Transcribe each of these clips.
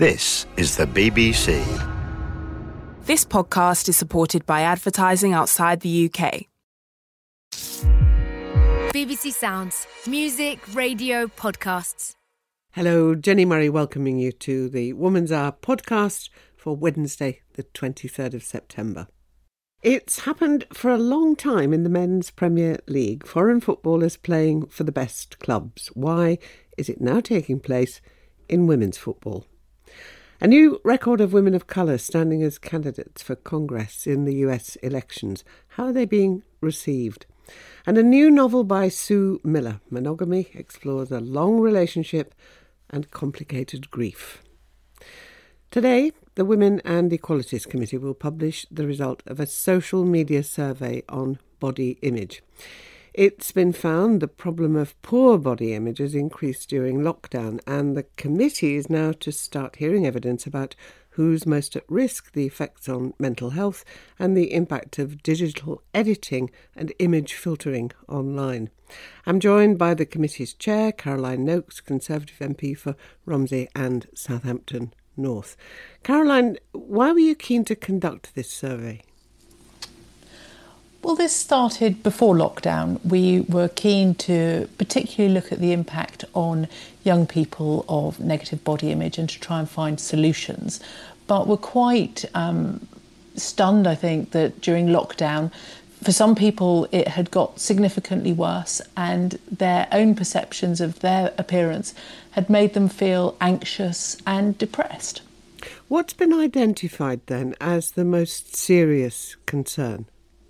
This is the BBC. This podcast is supported by advertising outside the UK. BBC Sounds. Music, radio, podcasts. Hello, Jenny Murray welcoming you to the Woman's Hour podcast for Wednesday, the 23rd of September. It's happened for a long time in the Men's Premier League. Foreign footballers playing for the best clubs. Why is it now taking place in women's football? A new record of women of colour standing as candidates for Congress in the US elections. How are they being received? And a new novel by Sue Miller, Monogamy, explores a long relationship and complicated grief. Today, the Women and Equalities Committee will publish the result of a social media survey on body image. It's been found the problem of poor body image has increased during lockdown, and the committee is now to start hearing evidence about who's most at risk, the effects on mental health, and the impact of digital editing and image filtering online. I'm joined by the committee's chair, Caroline Noakes, Conservative MP for Romsey and Southampton North. Caroline, why were you keen to conduct this survey? Well, this started before lockdown. We were keen to particularly look at the impact on young people of negative body image and to try and find solutions. But we're quite stunned, I think, that during lockdown, for some people it had got significantly worse and their own perceptions of their appearance had made them feel anxious and depressed. What's been identified then as the most serious concern?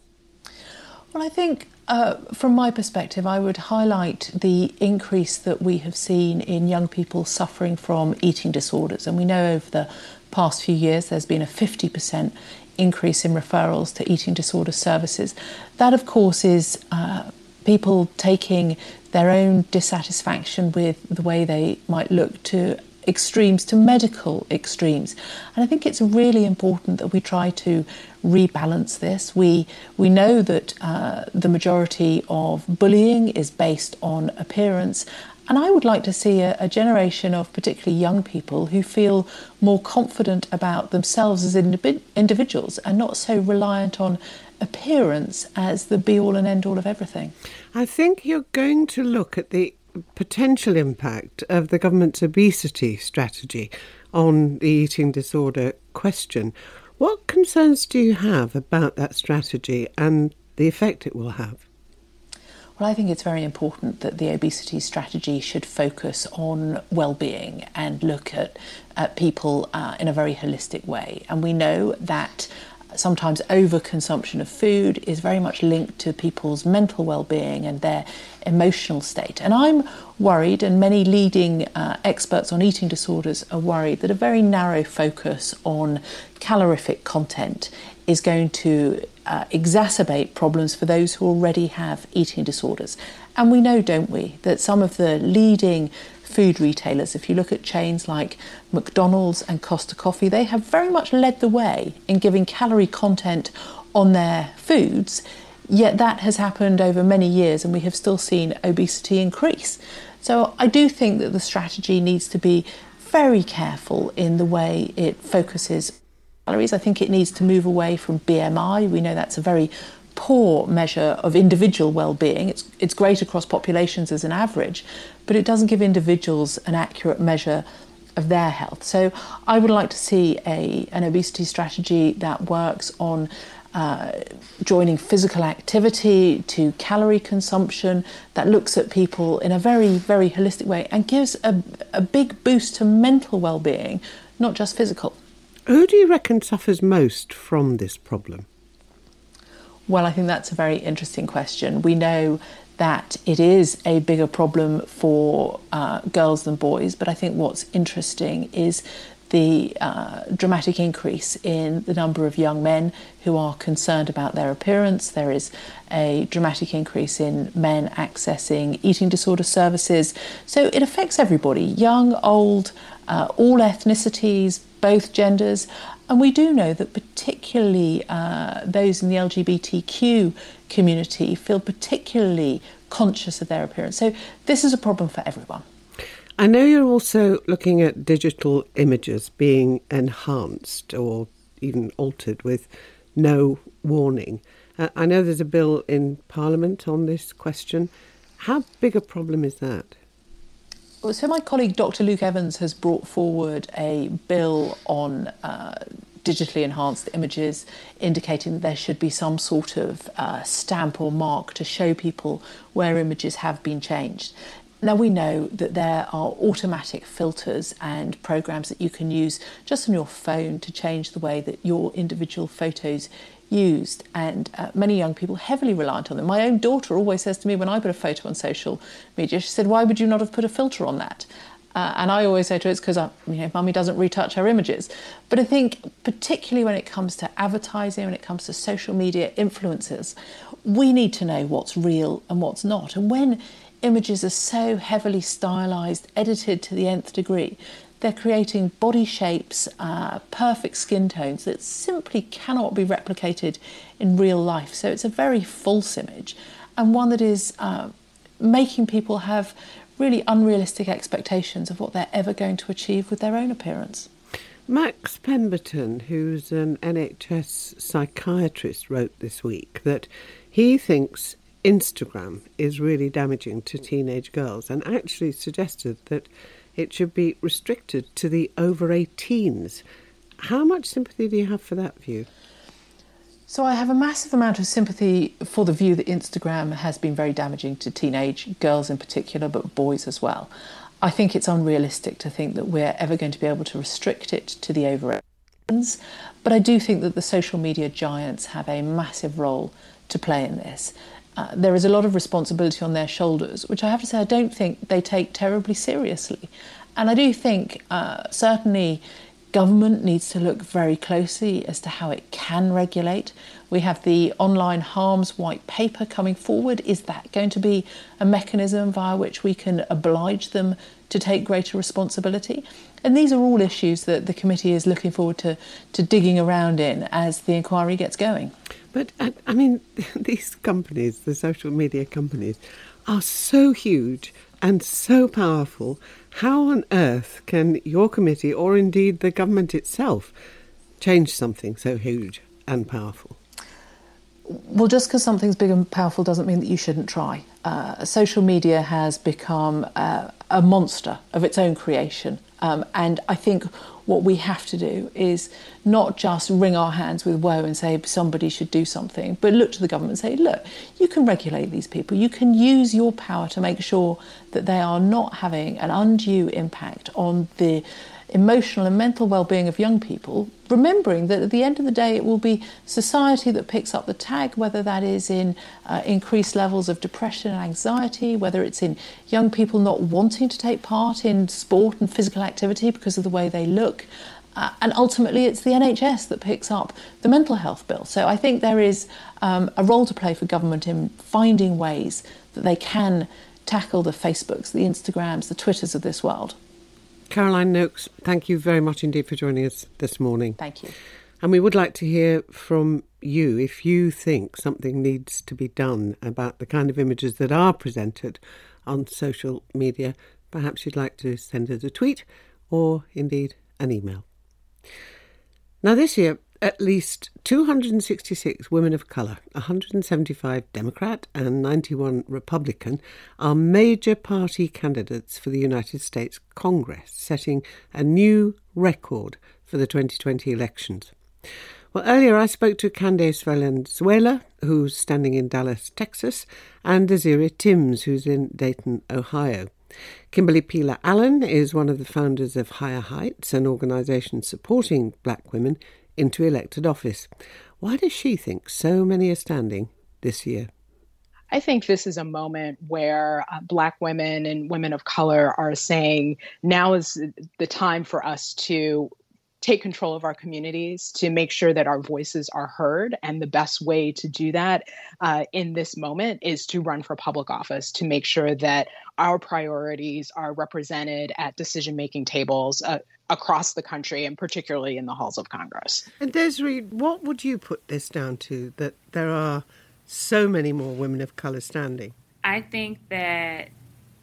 Well, I think from my perspective, I would highlight the increase that we have seen in young people suffering from eating disorders. And we know over the past few years there's been a 50% increase in referrals to eating disorder services. That, of course, is people taking their own dissatisfaction with the way they might look to extremes, to medical extremes. And I think it's really important that we try to rebalance this. We know that the majority of bullying is based on appearance, and I would like to see a generation of particularly young people who feel more confident about themselves as individuals and not so reliant on appearance as the be-all and end-all of everything. I think you're going to look at the potential impact of the government's obesity strategy on the eating disorder question. What concerns do you have about that strategy and the effect it will have? Well, I think it's very important that the obesity strategy should focus on well-being and look at people in a very holistic way. And we know that sometimes overconsumption of food is very much linked to people's mental well-being and their emotional state. And I'm worried, and many leading experts on eating disorders are worried, that a very narrow focus on calorific content is going to exacerbate problems for those who already have eating disorders. And we know, don't we, that some of the leading food retailers, if you look at chains like McDonald's and Costa Coffee, they have very much led the way in giving calorie content on their foods, yet that has happened over many years and we have still seen obesity increase. So I do think that the strategy needs to be very careful in the way it focuses calories. I think it needs to move away from BMI. We know that's a very poor measure of individual well-being. It's great across populations as an average, but it doesn't give individuals an accurate measure of their health. So I would like to see an obesity strategy that works on joining physical activity to calorie consumption, that looks at people in a very, very holistic way and gives a big boost to mental well-being, not just physical. Who do you reckon suffers most from this problem? Well, I think that's a very interesting question. We know that it is a bigger problem for girls than boys, but I think what's interesting is the dramatic increase in the number of young men who are concerned about their appearance. There is a dramatic increase in men accessing eating disorder services. So it affects everybody, young, old, all ethnicities, both genders. And we do know that particularly those in the LGBTQ community feel particularly conscious of their appearance. So this is a problem for everyone. I know you're also looking at digital images being enhanced or even altered with no warning. I know there's a bill in Parliament on this question. How big a problem is that? So my colleague Dr. Luke Evans has brought forward a bill on digitally enhanced images, indicating that there should be some sort of stamp or mark to show people where images have been changed. Now, we know that there are automatic filters and programs that you can use just on your phone to change the way that your individual photos used, and many young people heavily reliant on them. My own daughter always says to me when I put a photo on social media, she said, "Why would you not have put a filter on that?" And I always say to her, it's because Mummy doesn't retouch her images. But I think particularly when it comes to advertising, when it comes to social media influencers, we need to know what's real and what's not. And when images are so heavily stylised, edited to the nth degree, they're creating body shapes, perfect skin tones that simply cannot be replicated in real life. So it's a very false image, and one that is making people have really unrealistic expectations of what they're ever going to achieve with their own appearance. Max Pemberton, who's an NHS psychiatrist, wrote this week that he thinks Instagram is really damaging to teenage girls, and actually suggested that it should be restricted to the over 18s. How much sympathy do you have for that view? So I have a massive amount of sympathy for the view that Instagram has been very damaging to teenage girls in particular, but boys as well. I think it's unrealistic to think that we're ever going to be able to restrict it to the over 18s, but I do think that the social media giants have a massive role to play in this. There is a lot of responsibility on their shoulders, which I have to say I don't think they take terribly seriously. And I do think certainly government needs to look very closely as to how it can regulate. We have the online harms white paper coming forward. Is that going to be a mechanism via which we can oblige them to take greater responsibility? And these are all issues that the committee is looking forward to digging around in as the inquiry gets going. But, I mean, these companies, the social media companies, are so huge and so powerful. How on earth can your committee, or indeed the government itself, change something so huge and powerful? Well, just because something's big and powerful doesn't mean that you shouldn't try. Social media has become a monster of its own creation. And I think what we have to do is not just wring our hands with woe and say somebody should do something, but look to the government and say, look, you can regulate these people. You can use your power to make sure that they are not having an undue impact on the emotional and mental well-being of young people, remembering that at the end of the day it will be society that picks up the tab, whether that is in increased levels of depression and anxiety, whether it's in young people not wanting to take part in sport and physical activity because of the way they look, and ultimately it's the NHS that picks up the mental health bill. So I think there is a role to play for government in finding ways that they can tackle the Facebooks, the Instagrams, the Twitters of this world. Caroline Nokes, thank you very much indeed for joining us this morning. Thank you. And we would like to hear from you if you think something needs to be done about the kind of images that are presented on social media. Perhaps you'd like to send us a tweet or indeed an email. Now this year, at least 266 women of colour, 175 Democrat and 91 Republican, are major party candidates for the United States Congress, setting a new record for the 2020 elections. Well, earlier I spoke to Candace Valenzuela, who's standing in Dallas, Texas, and Desiree Timms, who's in Dayton, Ohio. Kimberly Peeler Allen is one of the founders of Higher Heights, an organisation supporting black women into elected office. Why does she think so many are standing this year? I think this is a moment where Black women and women of color are saying now is the time for us to take control of our communities, to make sure that our voices are heard. And the best way to do that in this moment is to run for public office, to make sure that our priorities are represented at decision-making tables across the country, and particularly in the halls of Congress. And Desiree, what would you put this down to, that there are so many more women of colour standing? I think that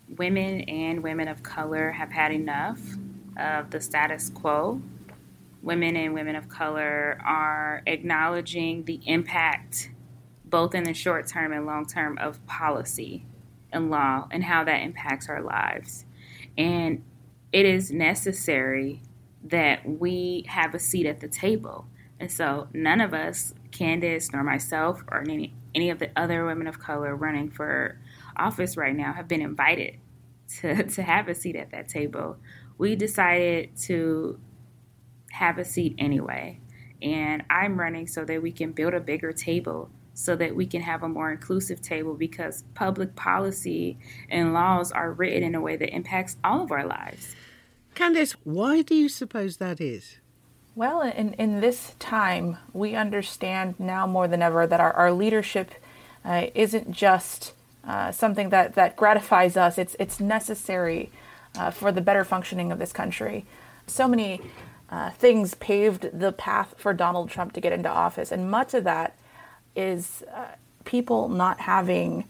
women and women of color have had enough of the status quo. Women and women of color are acknowledging the impact, both in the short term and long term, of policy and law and how that impacts our lives. And it is necessary that we have a seat at the table. And so none of us, Candace nor myself or any of the other women of color running for office right now, have been invited to have a seat at that table. We decided to have a seat anyway. And I'm running so that we can build a bigger table, so that we can have a more inclusive table, because public policy and laws are written in a way that impacts all of our lives. Candace, why do you suppose that is? Well, in this time, we understand now more than ever that our leadership isn't just something that gratifies us. It's necessary for the better functioning of this country. So many things paved the path for Donald Trump to get into office, and much of that is people not having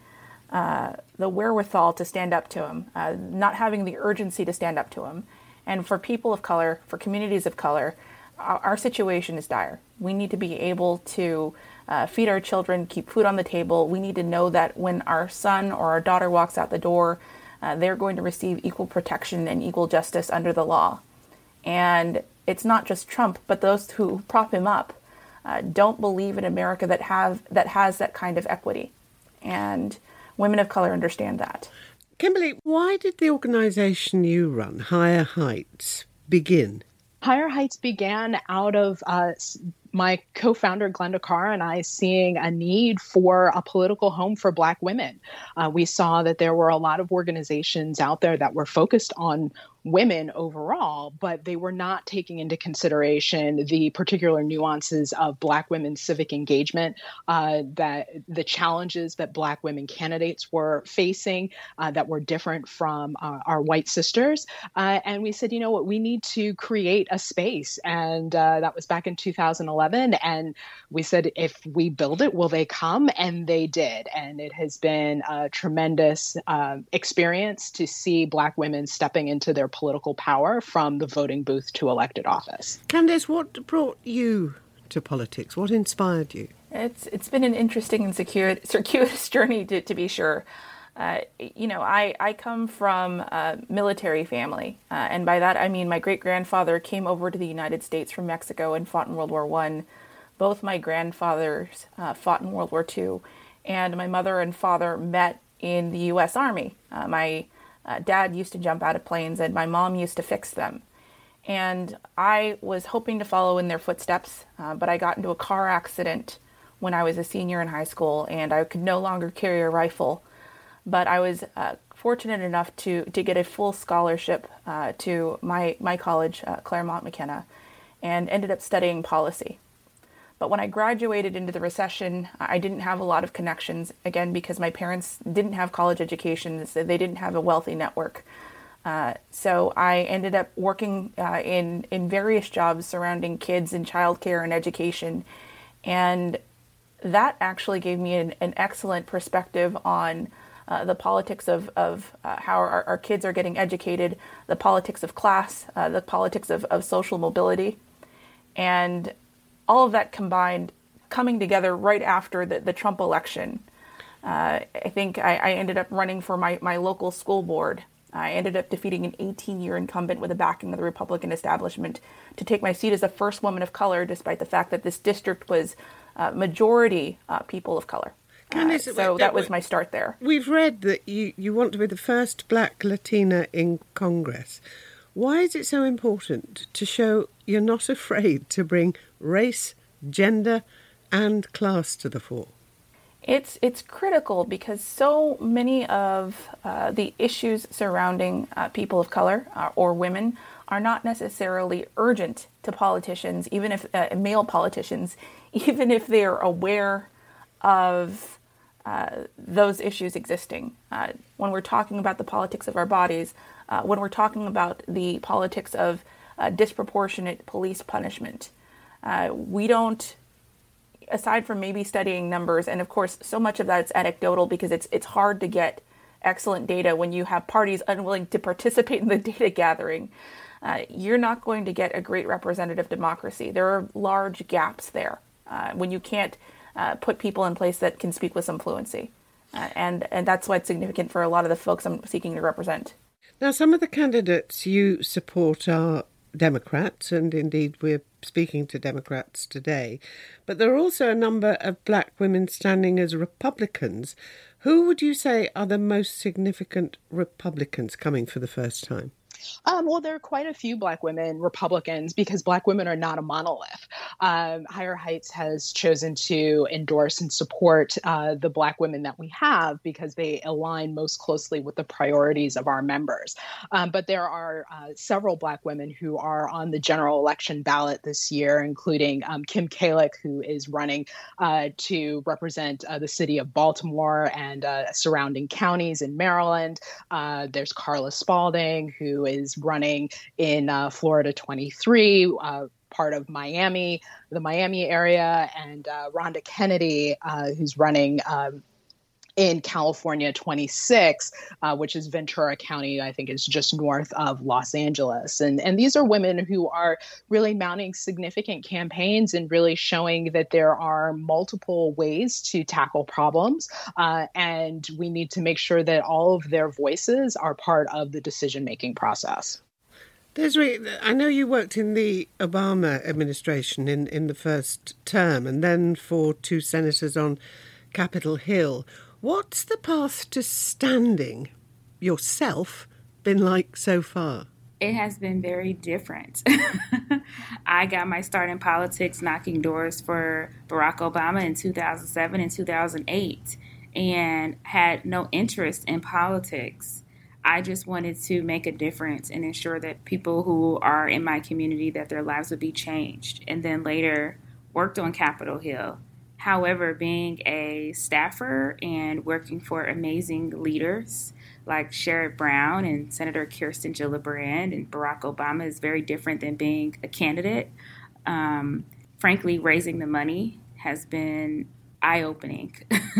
the wherewithal to stand up to him, not having the urgency to stand up to him. And for people of color, for communities of color, our situation is dire. We need to be able to feed our children, keep food on the table. We need to know that when our son or our daughter walks out the door, they're going to receive equal protection and equal justice under the law. And it's not just Trump, but those who prop him up don't believe in America that has that kind of equity. And women of color understand that. Kimberly, why did the organisation you run, Higher Heights, begin? Higher Heights began out of my co-founder, Glenda Carr, and I seeing a need for a political home for Black women. We saw that there were a lot of organizations out there that were focused on women overall, but they were not taking into consideration the particular nuances of Black women's civic engagement, that the challenges that Black women candidates were facing that were different from our white sisters. And we said, you know what, we need to create a space. And that was back in 2011. And we said, if we build it, will they come? And they did. And it has been a tremendous experience to see Black women stepping into their political power from the voting booth to elected office. Candace, what brought you to politics? What inspired you? It's been an interesting and circuitous journey, to be sure. I come from a military family, and by that I mean my great-grandfather came over to the United States from Mexico and fought in World War I. Both my grandfathers fought in World War II, and my mother and father met in the U.S. Army. My dad used to jump out of planes, and my mom used to fix them. And I was hoping to follow in their footsteps, but I got into a car accident when I was a senior in high school, and I could no longer carry a rifle. But I was fortunate enough to get a full scholarship to my college, Claremont McKenna, and ended up studying policy. But when I graduated into the recession, I didn't have a lot of connections, again, because my parents didn't have college educations. They didn't have a wealthy network. So I ended up working in various jobs surrounding kids and childcare and education. And that actually gave me an excellent perspective on the politics of how our kids are getting educated, the politics of class, the politics of social mobility. And all of that combined, coming together right after the Trump election. I think I ended up running for my local school board. I ended up defeating an 18-year incumbent with the backing of the Republican establishment to take my seat as the first woman of color, despite the fact that this district was majority people of color. So that was my start there. We've read that you want to be the first Black Latina in Congress. Why is it so important to show you're not afraid to bring race, gender, and class to the fore? It's critical because so many of the issues surrounding people of color or women are not necessarily urgent to politicians, even if male politicians, even if they are aware of those issues existing. When we're talking about the politics of our bodies, when we're talking about the politics of disproportionate police punishment, we don't, aside from maybe studying numbers, and of course so much of that is anecdotal because it's hard to get excellent data, when you have parties unwilling to participate in the data gathering, you're not going to get a great representative democracy. There are large gaps there when you can't put people in place that can speak with some fluency. And that's why it's significant for a lot of the folks I'm seeking to represent. Now, some of the candidates you support are Democrats, and indeed we're speaking to Democrats today. But there are also a number of black women standing as Republicans. Who would you say are the most significant Republicans coming for the first time? Well, there are quite a few Black women Republicans because Black women are not a monolith. Higher Heights has chosen to endorse and support the Black women that we have because they align most closely with the priorities of our members. But there are several Black women who are on the general election ballot this year, including Kim Kalick, who is running to represent the city of Baltimore and surrounding counties in Maryland. There's Carla Spalding, who is running in Florida 23, part of Miami, the Miami area, and Rhonda Kennedy, who's running in California 26, which is Ventura County, I think is just north of Los Angeles. And these are women who are really mounting significant campaigns and really showing that there are multiple ways to tackle problems. And we need to make sure that all of their voices are part of the decision-making process. Desiree, I know you worked in the Obama administration in the first term and then for 2 senators on Capitol Hill. What's the path to standing yourself been like so far? It has been very different. I got my start in politics knocking doors for Barack Obama in 2007 and 2008 and had no interest in politics. I just wanted to make a difference and ensure that people who are in my community, that their lives would be changed, and then later worked on Capitol Hill. However, being a staffer and working for amazing leaders like Sherrod Brown and Senator Kirsten Gillibrand and Barack Obama is very different than being a candidate. Frankly, raising the money has been eye-opening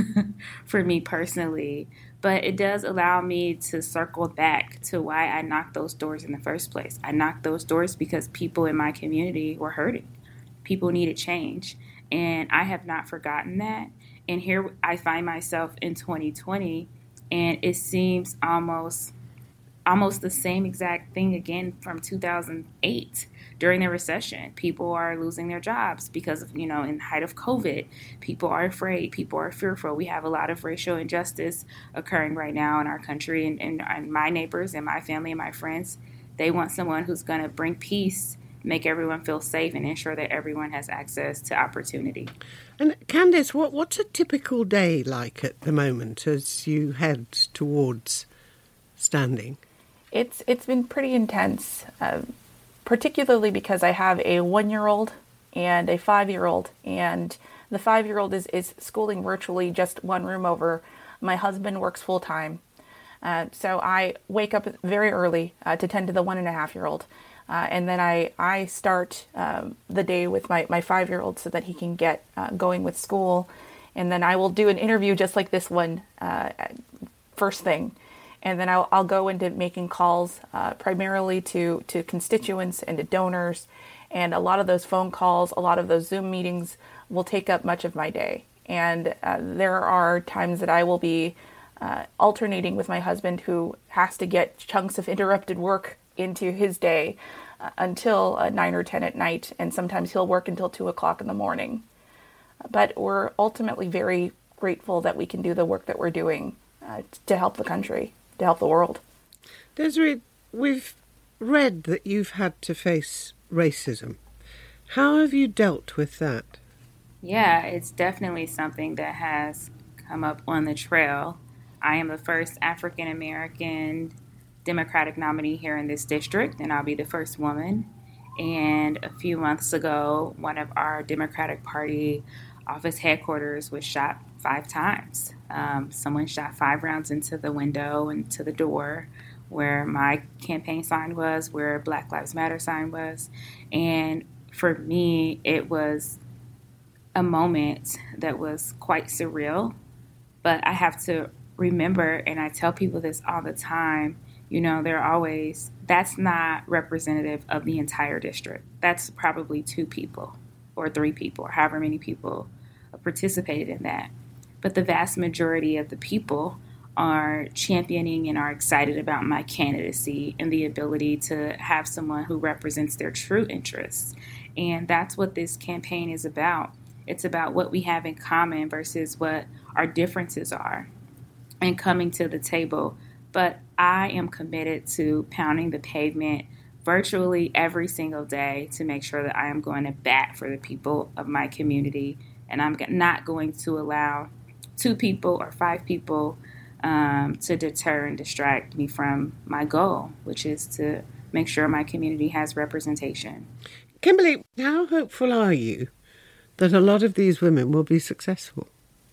for me personally, but it does allow me to circle back to why I knocked those doors in the first place. I knocked those doors because people in my community were hurting. People needed change. And I have not forgotten that. And here I find myself in 2020, and it seems almost the same exact thing again from 2008 during the recession. People are losing their jobs because of, in the height of COVID. People are afraid. People are fearful. We have a lot of racial injustice occurring right now in our country. And my neighbors and my family and my friends, they want someone who's going to bring peace, make everyone feel safe, and ensure that everyone has access to opportunity. And Candice, what's a typical day like at the moment as you head towards standing? It's been pretty intense, particularly because I have a 1-year-old and a 5-year-old, and the 5-year-old is schooling virtually just one room over. My husband works full time, so I wake up very early to tend to the 1.5-year-old. And then I start the day with my 5-year-old so that he can get going with school. And then I will do an interview just like this one first thing. And then I'll go into making calls primarily to constituents and to donors. And a lot of those phone calls, a lot of those Zoom meetings will take up much of my day. And there are times that I will be alternating with my husband, who has to get chunks of interrupted work into his day until 9 or 10 at night, and sometimes he'll work until 2 o'clock in the morning. But we're ultimately very grateful that we can do the work that we're doing to help the country, to help the world. Desiree, we've read that you've had to face racism. How have you dealt with that? Yeah, it's definitely something that has come up on the trail. I am the first African American Democratic nominee here in this district, and I'll be the first woman. And a few months ago, one of our Democratic Party office headquarters was shot 5 times. Someone shot 5 rounds into the window and to the door where my campaign sign was, where Black Lives Matter sign was. And for me, it was a moment that was quite surreal, but I have to remember, and I tell people this all the time, that's not representative of the entire district. That's probably 2 people or 3 people or however many people participated in that. But the vast majority of the people are championing and are excited about my candidacy and the ability to have someone who represents their true interests. And that's what this campaign is about. It's about what we have in common versus what our differences are and coming to the table. But I am committed to pounding the pavement virtually every single day to make sure that I am going to bat for the people of my community. And I'm not going to allow 2 people or 5 people to deter and distract me from my goal, which is to make sure my community has representation. Kimberly, how hopeful are you that a lot of these women will be successful?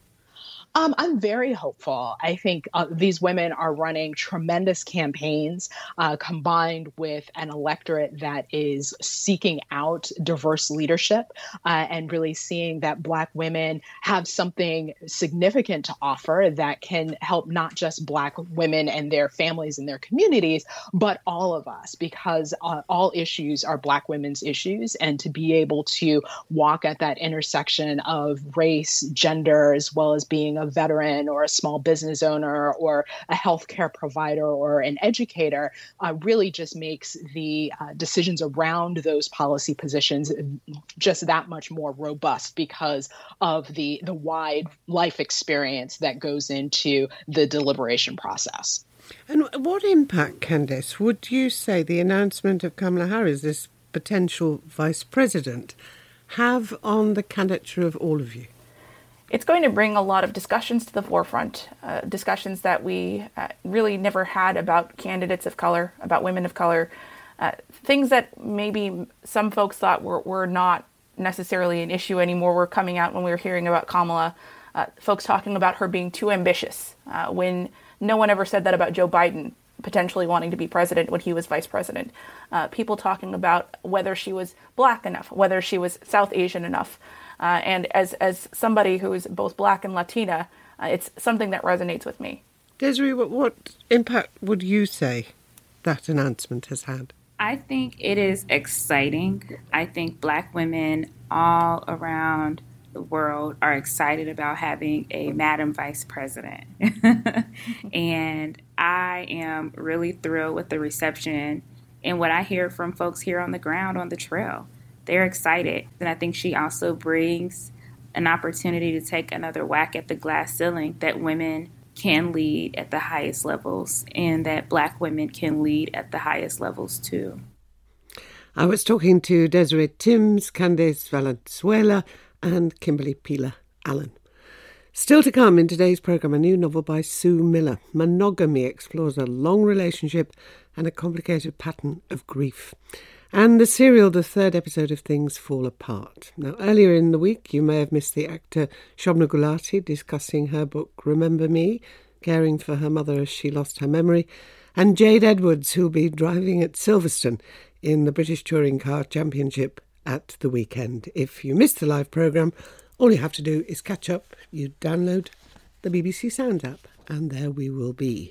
I'm very hopeful. I think these women are running tremendous campaigns combined with an electorate that is seeking out diverse leadership and really seeing that Black women have something significant to offer that can help not just Black women and their families and their communities, but all of us, because all issues are Black women's issues. And to be able to walk at that intersection of race, gender, as well as being a veteran or a small business owner or a healthcare provider or an educator really just makes the decisions around those policy positions just that much more robust because of the wide life experience that goes into the deliberation process. And what impact, Candice, would you say the announcement of Kamala Harris, this potential vice president, have on the candidature of all of you? It's going to bring a lot of discussions to the forefront, discussions that we really never had about candidates of color, about women of color, things that maybe some folks thought were not necessarily an issue anymore were coming out when we were hearing about Kamala. Folks talking about her being too ambitious when no one ever said that about Joe Biden potentially wanting to be president when he was vice president. People talking about whether she was Black enough, whether she was South Asian enough. And as somebody who is both Black and Latina, it's something that resonates with me. Desiree, what impact would you say that announcement has had? I think it is exciting. I think Black women all around the world are excited about having a Madam Vice President. And I am really thrilled with the reception and what I hear from folks here on the ground on the trail. They're excited. And I think she also brings an opportunity to take another whack at the glass ceiling that women can lead at the highest levels and that Black women can lead at the highest levels too. I was talking to Desiree Timms, Candice Valenzuela and Kimberly Peeler-Allen. Still to come in today's programme, a new novel by Sue Miller. Monogamy explores a long relationship and a complicated pattern of grief. And the serial, the 3rd episode of Things Fall Apart. Now, earlier in the week, you may have missed the actor Shobna Gulati discussing her book, Remember Me, caring for her mother as she lost her memory, and Jade Edwards, who'll be driving at Silverstone in the British Touring Car Championship at the weekend. If you missed the live programme, all you have to do is catch up. You download the BBC Sounds app, and there we will be.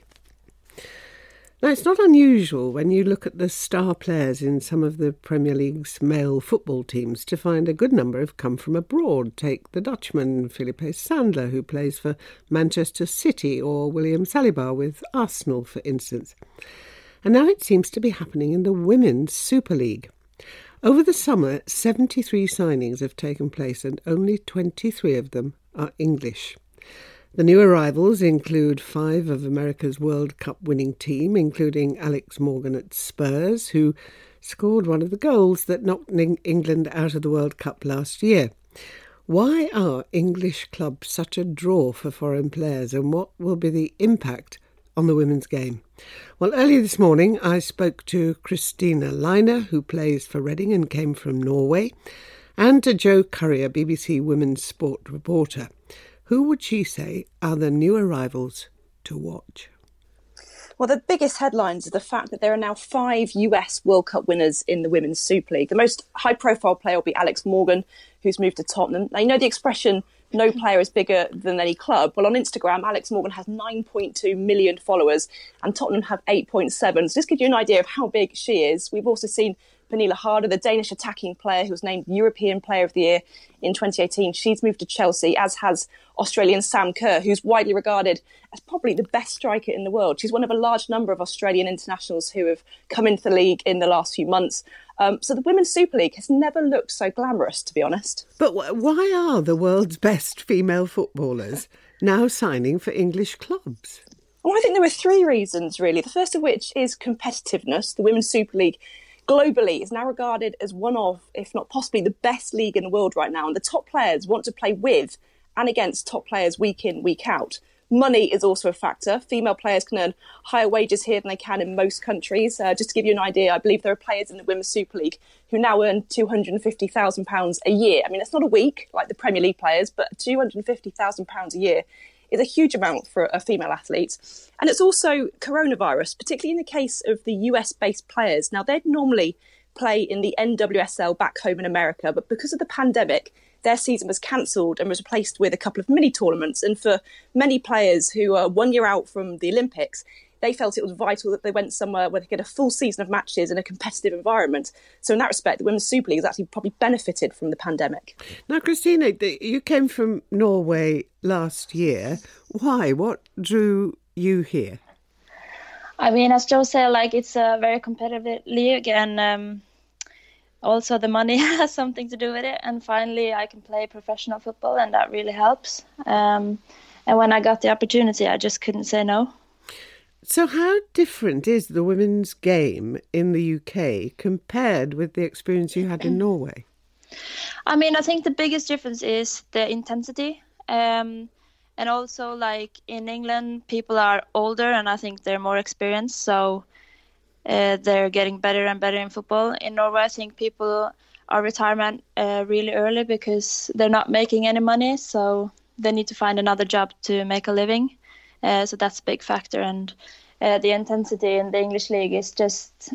Now, it's not unusual when you look at the star players in some of the Premier League's male football teams to find a good number have come from abroad. Take the Dutchman Felipe Sandler, who plays for Manchester City, or William Saliba with Arsenal, for instance. And now it seems to be happening in the Women's Super League. Over the summer, 73 signings have taken place and only 23 of them are English. The new arrivals include 5 of America's World Cup winning team, including Alex Morgan at Spurs, who scored one of the goals that knocked England out of the World Cup last year. Why are English clubs such a draw for foreign players, and what will be the impact on the women's game? Well, earlier this morning I spoke to Christina Leiner, who plays for Reading and came from Norway, and to Jo Currier, BBC Women's Sport reporter. Who would she say are the new arrivals to watch? Well, the biggest headlines are the fact that there are now 5 US World Cup winners in the Women's Super League. The most high-profile player will be Alex Morgan, who's moved to Tottenham. Now, you know the expression, no player is bigger than any club. Well, on Instagram, Alex Morgan has 9.2 million followers and Tottenham have 8.7. So just give you an idea of how big she is. We've also seen Pernille Harder, the Danish attacking player who was named European Player of the Year in 2018. She's moved to Chelsea, as has Australian Sam Kerr, who's widely regarded as probably the best striker in the world. She's one of a large number of Australian internationals who have come into the league in the last few months. So the Women's Super League has never looked so glamorous, to be honest. But why are the world's best female footballers now signing for English clubs? Well, I think there are three reasons, really. The first of which is competitiveness. The Women's Super League globally is now regarded as one of, if not possibly, the best league in the world right now. And the top players want to play with and against top players week in, week out. Money is also a factor. Female players can earn higher wages here than they can in most countries. Just to give you an idea, I believe there are players in the Women's Super League who now earn £250,000 a year. I mean, it's not a week like the Premier League players, but £250,000 a year is a huge amount for a female athlete. And it's also coronavirus, particularly in the case of the US-based players. Now, they'd normally play in the NWSL back home in America, but because of the pandemic, their season was cancelled and was replaced with a couple of mini tournaments. And for many players who are 1 year out from the Olympics, they felt it was vital that they went somewhere where they get a full season of matches in a competitive environment. So in that respect, the Women's Super League has actually probably benefited from the pandemic. Now, Christina, you came from Norway last year. Why? What drew you here? I mean, as Joe said, it's a very competitive league, and also the money has something to do with it. And finally, I can play professional football, and that really helps. And when I got the opportunity, I just couldn't say no. So how different is the women's game in the UK compared with the experience you had in Norway? I mean, I think the biggest difference is the intensity. And also, in England, people are older and I think they're more experienced. So they're getting better and better in football. In Norway, I think people are retirement really early because they're not making any money. So they need to find another job to make a living. So that's a big factor. And the intensity in the English league is just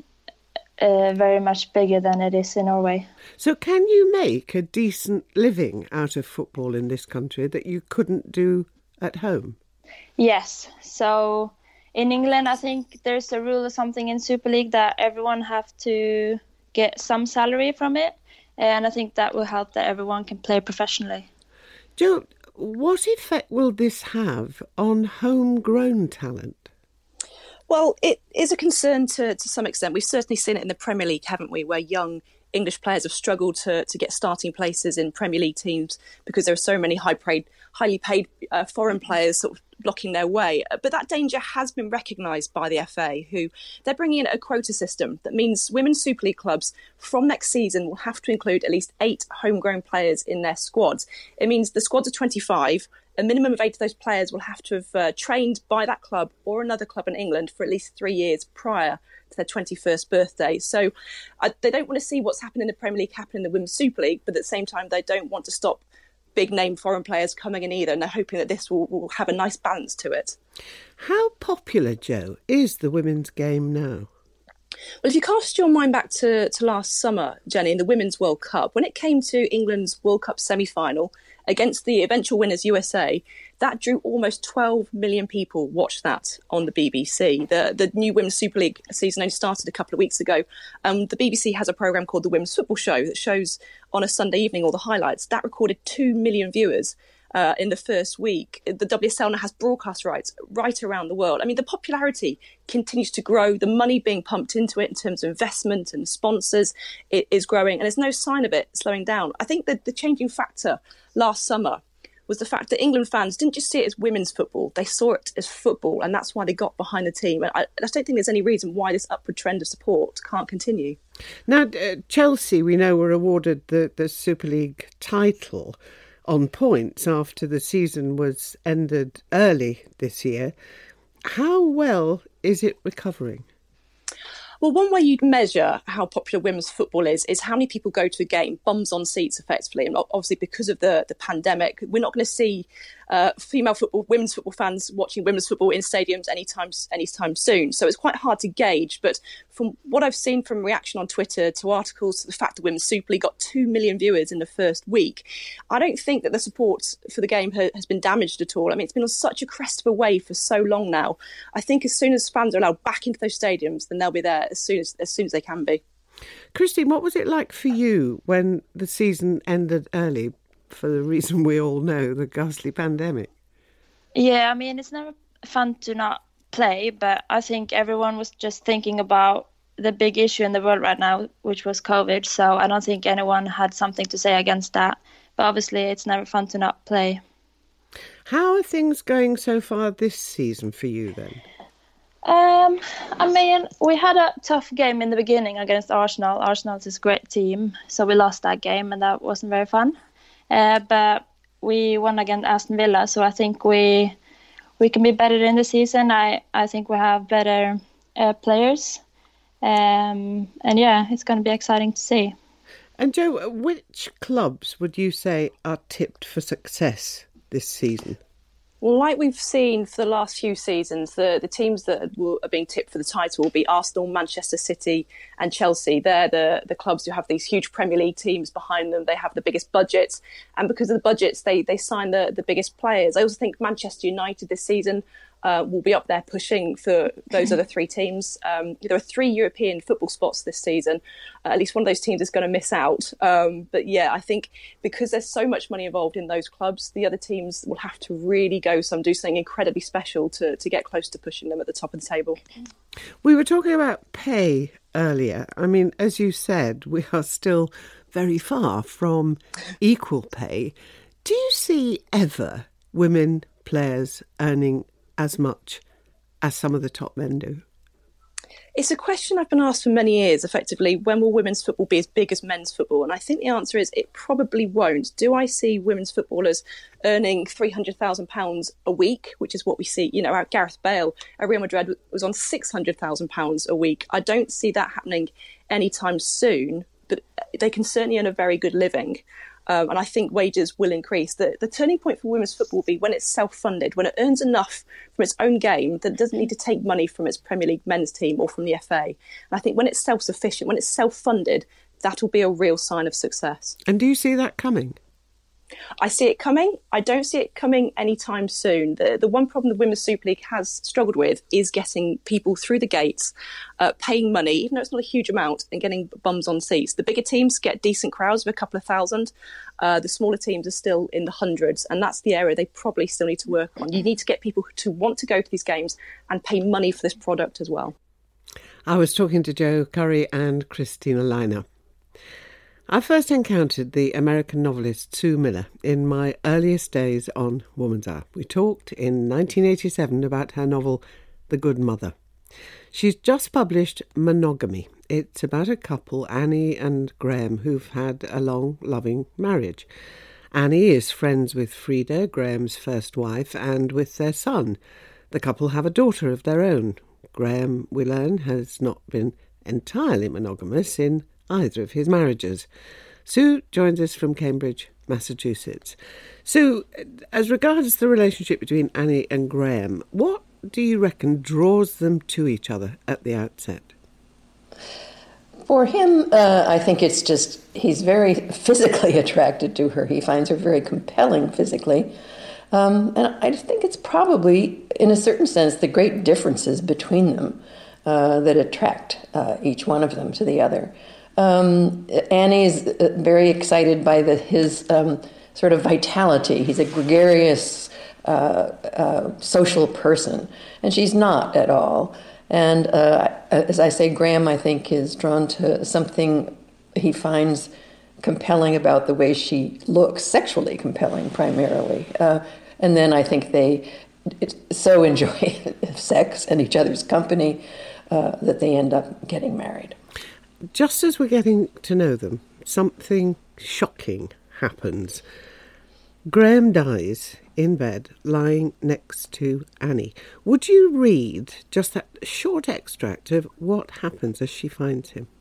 very much bigger than it is in Norway. So can you make a decent living out of football in this country that you couldn't do at home? Yes. So in England, I think there's a rule or something in Super League that everyone have to get some salary from it. And I think that will help that everyone can play professionally. Joe, what effect will this have on homegrown talent? Well, it is a concern to some extent. We've certainly seen it in the Premier League, haven't we, where young English players have struggled to get starting places in Premier League teams because there are so many highly paid foreign players sort of blocking their way. But that danger has been recognised by the FA, who they're bringing in a quota system that means Women's Super League clubs from next season will have to include at least 8 homegrown players in their squads. It means the squads are 25. A minimum of 8 of those players will have to have trained by that club or another club in England for at least 3 years prior to their 21st birthday. So they don't want to see what's happened in the Premier League happen in the Women's Super League, but at the same time, they don't want to stop big name foreign players coming in either, and they're hoping that this will have a nice balance to it. How popular, Joe, is the women's game now? Well, if you cast your mind back to last summer, Jenny, in the Women's World Cup, when it came to England's World Cup semi-final against the eventual winners USA, that drew almost 12 million people watch that on the BBC. The new Women's Super League season only started a couple of weeks ago. The BBC has a programme called The Women's Football Show that shows on a Sunday evening all the highlights. That recorded 2 million viewers in the first week. The WSL now has broadcast rights right around the world. I mean, the popularity continues to grow. The money being pumped into it in terms of investment and sponsors is growing, and there's no sign of it slowing down. I think that the changing factor last summer was the fact that England fans didn't just see it as women's football, they saw it as football, and that's why they got behind the team. And I just don't think there's any reason why this upward trend of support can't continue. Now, Chelsea, we know, were awarded the Super League title on points after the season was ended early this year. How well is it recovering? Well, one way you'd measure how popular women's football is how many people go to a game, bums on seats effectively. And obviously because of the pandemic, we're not going to see female football, women's football fans watching women's football in stadiums anytime soon. So it's quite hard to gauge. But from what I've seen from reaction on Twitter to articles to the fact that Women's Super League got 2 million viewers in the first week, I don't think that the support for the game has been damaged at all. I mean, it's been on such a crest of a wave for so long now. I think as soon as fans are allowed back into those stadiums, then they'll be there as soon as they can be. Christine, what was it like for you when the season ended early for the reason we all know, the ghastly pandemic? Yeah, I mean, it's never fun to not play, but I think everyone was just thinking about the big issue in the world right now, which was COVID. So I don't think anyone had something to say against that. But obviously, it's never fun to not play. How are things going so far this season for you then? I mean, we had a tough game in the beginning against Arsenal. Arsenal is a great team, so we lost that game and that wasn't very fun. But we won against Aston Villa, so I think we can be better in the season. I think we have better players. And yeah, it's going to be exciting to see. And Jo, which clubs would you say are tipped for success this season? Well, like we've seen for the last few seasons, the teams that are being tipped for the title will be Arsenal, Manchester City and Chelsea. They're the clubs who have these huge Premier League teams behind them. They have the biggest budgets. And because of the budgets, they sign the biggest players. I also think Manchester United this season will be up there pushing for those other three teams. There are 3 European football spots this season. At least one of those teams is going to miss out. But yeah, I think because there's so much money involved in those clubs, the other teams will have to really do something incredibly special to get close to pushing them at the top of the table. We were talking about pay earlier. I mean, as you said, we are still very far from equal pay. Do you see ever women players earning as much as some of the top men do? It's a question I've been asked for many years, effectively, when will women's football be as big as men's football? And I think the answer is it probably won't. Do I see women's footballers earning £300,000 a week, which is what we see, Gareth Bale at Real Madrid was on £600,000 a week. I don't see that happening anytime soon, but they can certainly earn a very good living. And I think wages will increase. The turning point for women's football will be when it's self-funded, when it earns enough from its own game that it doesn't need to take money from its Premier League men's team or from the FA. And I think when it's self-sufficient, when it's self-funded, that will be a real sign of success. And do you see that coming? I see it coming. I don't see it coming anytime soon. The one problem the Women's Super League has struggled with is getting people through the gates, paying money, even though it's not a huge amount, and getting bums on seats. The bigger teams get decent crowds of a couple of thousand. The smaller teams are still in the hundreds, and that's the area they probably still need to work on. You need to get people to want to go to these games and pay money for this product as well. I was talking to Jo Curry and Christina Leiner. I first encountered the American novelist Sue Miller in my earliest days on Woman's Hour. We talked in 1987 about her novel The Good Mother. She's just published Monogamy. It's about a couple, Annie and Graham, who've had a long, loving marriage. Annie is friends with Frida, Graham's first wife, and with their son. The couple have a daughter of their own. Graham, we learn, has not been entirely monogamous in either of his marriages. Sue joins us from Cambridge, Massachusetts. Sue, as regards the relationship between Annie and Graham, what do you reckon draws them to each other at the outset? For him, I think it's just he's very physically attracted to her. He finds her very compelling physically. And I think it's probably, in a certain sense, the great differences between them that attract each one of them to the other. Annie's very excited by his sort of vitality. He's a gregarious, social person, and she's not at all. And as I say, Graham, I think, is drawn to something he finds compelling about the way she looks, sexually compelling primarily. And then I think they so enjoy sex and each other's company that they end up getting married. Just as we're getting to know them, something shocking happens. Graham dies in bed, lying next to Annie. Would you read just that short extract of what happens as she finds him?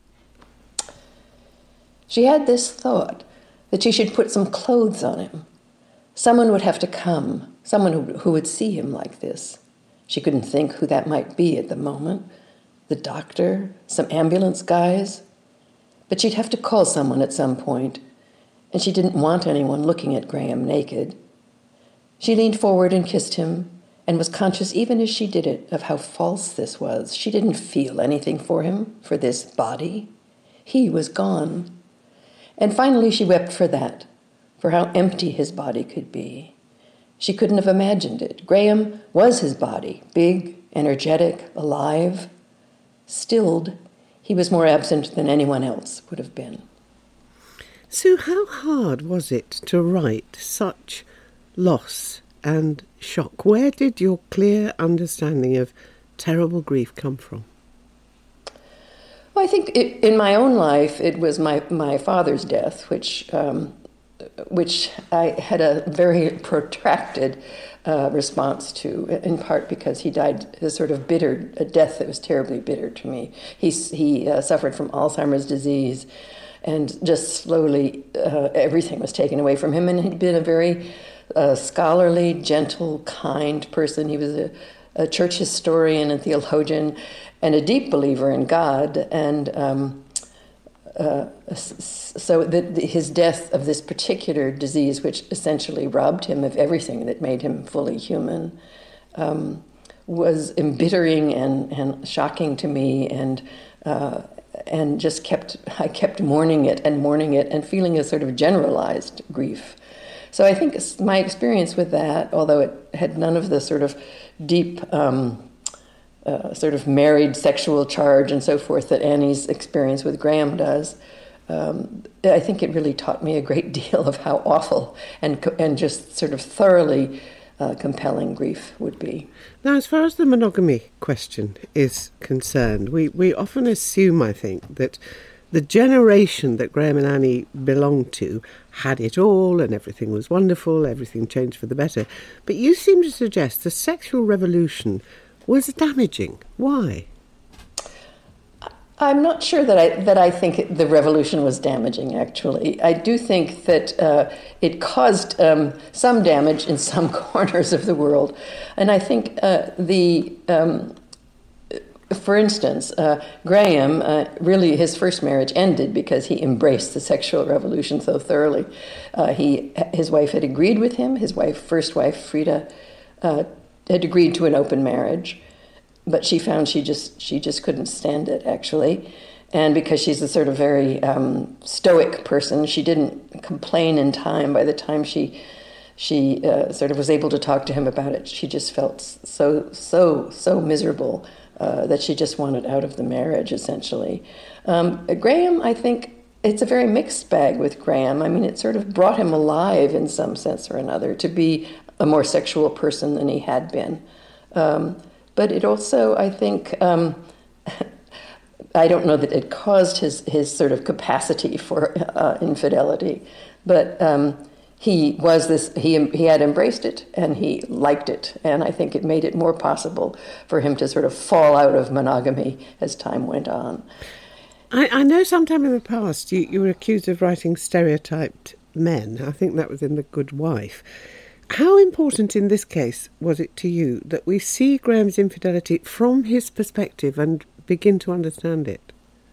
She had this thought that she should put some clothes on him, Someone would have to come, someone who would see him like this. She couldn't think who that might be at the moment. The doctor, some ambulance guys. But she'd have to call someone at some point, and she didn't want anyone looking at Graham naked. She leaned forward and kissed him, and was conscious, even as she did it, of how false this was. She didn't feel anything for him, for this body. He was gone. And finally she wept for that, for how empty his body could be. She couldn't have imagined it. Graham was his body, big, energetic, alive. Stilled, he was more absent than anyone else would have been. Sue, how hard was it to write such loss and shock? Where did your clear understanding of terrible grief come from? Well, I think in my own life, it was my father's death, which I had a very protracted response to, in part because he died a sort of bitter, a death that was terribly bitter to me. He suffered from Alzheimer's disease, and just slowly everything was taken away from him. And he'd been a very scholarly, gentle, kind person. He was a church historian and theologian and a deep believer in God. And so his death of this particular disease, which essentially robbed him of everything that made him fully human, was embittering and shocking to me, and just I kept mourning it and feeling a sort of generalized grief. So I think my experience with that, although it had none of the sort of deep sort of married sexual charge and so forth that Annie's experience with Graham does, I think it really taught me a great deal of how awful and just sort of thoroughly compelling grief would be. Now, as far as the monogamy question is concerned, we often assume, I think, that the generation that Graham and Annie belonged to had it all and everything was wonderful, everything changed for the better. But you seem to suggest the sexual revolution was damaging. Why? I'm not sure that I think the revolution was damaging, actually. I do think that it caused some damage in some corners of the world. And I think for instance, Graham, really his first marriage ended because he embraced the sexual revolution so thoroughly. His wife had agreed with him. His first wife, Frida, had agreed to an open marriage, but she found she just couldn't stand it, actually. And because she's a sort of very stoic person, she didn't complain in time. By the time she sort of was able to talk to him about it, she just felt so miserable that she just wanted out of the marriage, essentially. Graham, I think it's a very mixed bag with Graham. I mean, it sort of brought him alive in some sense or another to be a more sexual person than he had been. But it also, I think, I don't know that it caused his sort of capacity for infidelity, but he had embraced it and he liked it, and I think it made it more possible for him to sort of fall out of monogamy as time went on. I know sometime in the past you were accused of writing stereotyped men. I think that was in The Good Wife. How important in this case was it to you that we see Graham's infidelity from his perspective and begin to understand it?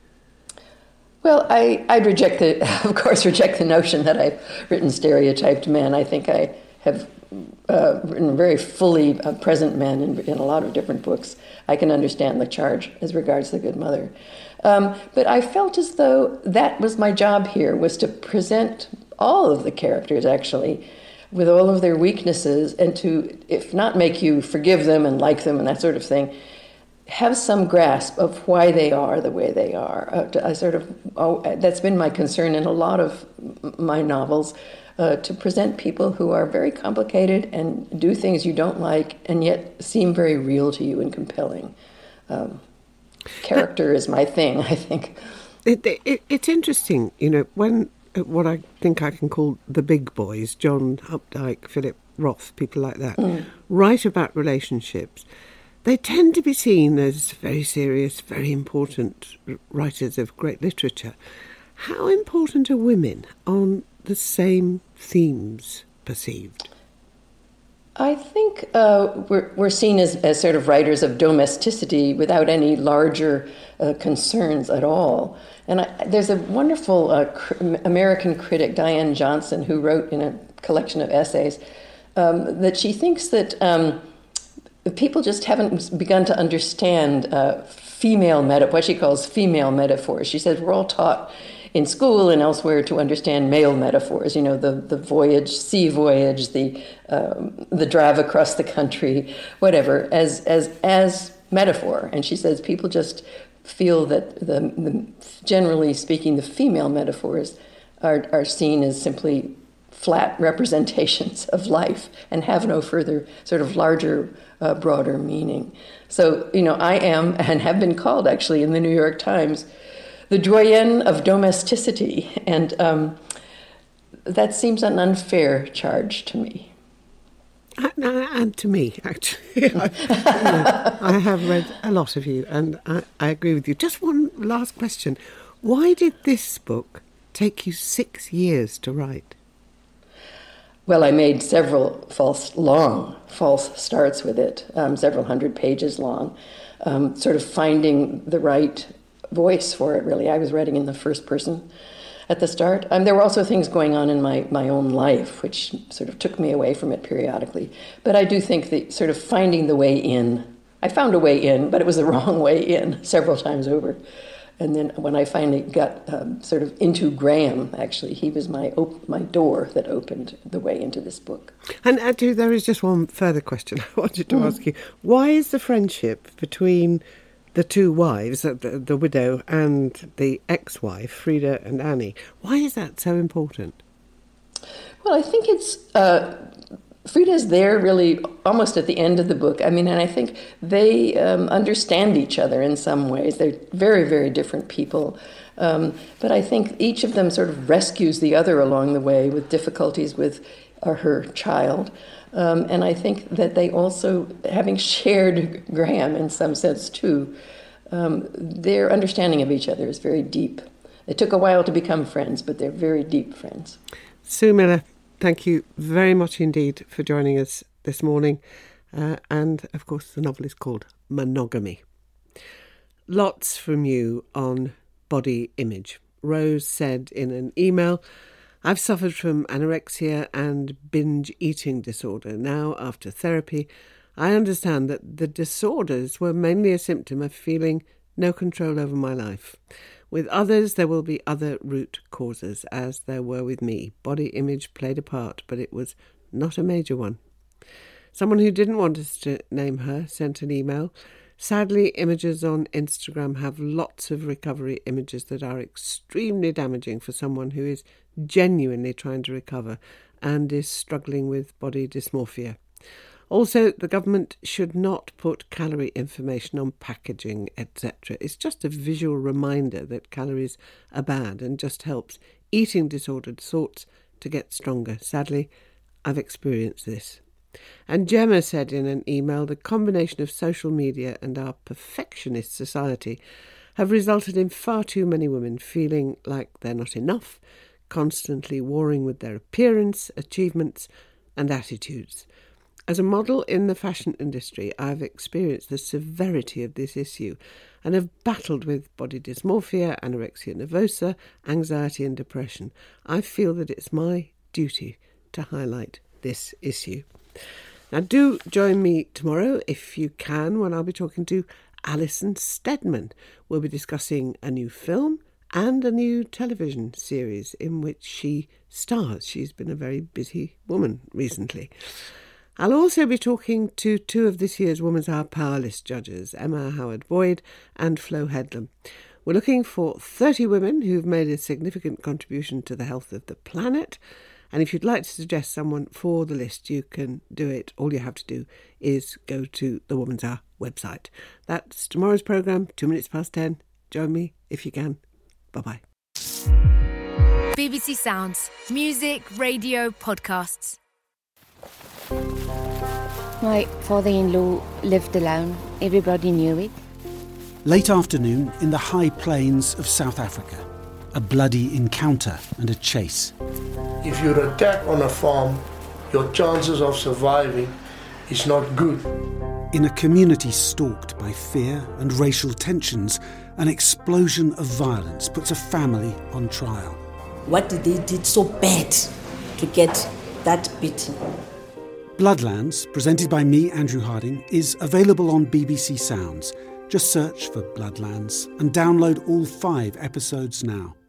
Well, I'd reject the notion that I've written stereotyped men. I think I have written very fully present men in a lot of different books. I can understand the charge as regards The Good Mother. But I felt as though that was my job here, was to present all of the characters, actually, with all of their weaknesses, and to, if not make you forgive them and like them and that sort of thing, have some grasp of why they are the way they are. That's been my concern in a lot of my novels, to present people who are very complicated and do things you don't like and yet seem very real to you and compelling. Character is my thing, I think. It's interesting, when what I think I can call the big boys, John Updike, Philip Roth, people like that, write about relationships, they tend to be seen as very serious, very important writers of great literature. How important are women on the same themes perceived? I think we're seen as sort of writers of domesticity without any larger concerns at all. And there's a wonderful American critic, Diane Johnson, who wrote in a collection of essays that she thinks that people just haven't begun to understand what she calls female metaphors. She says we're all taught in school and elsewhere to understand male metaphors, the voyage, sea voyage, the drive across the country, whatever, as metaphor. And she says people just feel that generally speaking, the female metaphors are seen as simply flat representations of life and have no further sort of larger, broader meaning. So, I am and have been called actually in the New York Times the doyenne of domesticity, and that seems an unfair charge to me. And to me, actually. I have read a lot of you, and I agree with you. Just one last question. Why did this book take you 6 years to write? Well, I made several false starts with it, several hundred pages long, sort of finding the right voice for it, really. I was writing in the first person at the start. There were also things going on in my own life, which sort of took me away from it periodically. But I do think that sort of finding the way in, I found a way in, but it was the wrong way in several times over. And then when I finally got sort of into Graham, actually, he was my door that opened the way into this book. And actually, there is just one further question I wanted to ask you. Why is the friendship between the two wives, the widow and the ex-wife, Frida and Annie, why is that so important? Well, I think it's... Frida's there really almost at the end of the book. And I think they understand each other in some ways. They're very, very different people. But I think each of them sort of rescues the other along the way with difficulties with her child. And I think that they also, having shared Graham in some sense too, their understanding of each other is very deep. It took a while to become friends, but they're very deep friends. Sue Miller, thank you very much indeed for joining us this morning. And, of course, the novel is called Monogamy. Lots from you on body image. Rose said in an email, I've suffered from anorexia and binge eating disorder. Now, after therapy, I understand that the disorders were mainly a symptom of feeling no control over my life. With others, there will be other root causes, as there were with me. Body image played a part, but it was not a major one. Someone who didn't want us to name her sent an email. Sadly, images on Instagram have lots of recovery images that are extremely damaging for someone who is genuinely trying to recover and is struggling with body dysmorphia. Also, the government should not put calorie information on packaging, etc. It's just a visual reminder that calories are bad and just helps eating disordered thoughts to get stronger. Sadly, I've experienced this. And Gemma said in an email, the combination of social media and our perfectionist society have resulted in far too many women feeling like they're not enough, constantly warring with their appearance, achievements and attitudes. As a model in the fashion industry, I've experienced the severity of this issue and have battled with body dysmorphia, anorexia nervosa, anxiety and depression. I feel that it's my duty to highlight this issue. Now, do join me tomorrow, if you can, when I'll be talking to Alison Steadman. We'll be discussing a new film and a new television series in which she stars. She's been a very busy woman recently. I'll also be talking to two of this year's Woman's Hour Powerlist judges, Emma Howard-Boyd and Flo Headlam. We're looking for 30 women who've made a significant contribution to the health of the planet. And if you'd like to suggest someone for the list, you can do it. All you have to do is go to the Woman's Hour website. That's tomorrow's programme, 10:02. Join me if you can. Bye-bye. BBC Sounds. Music, radio, podcasts. My father-in-law lived alone. Everybody knew it. Late afternoon in the high plains of South Africa. A bloody encounter and a chase. If you're attacked on a farm, your chances of surviving is not good. In a community stalked by fear and racial tensions, an explosion of violence puts a family on trial. What did they did so bad to get that beating? Bloodlands, presented by me, Andrew Harding, is available on BBC Sounds. Just search for Bloodlands and download all 5 episodes now.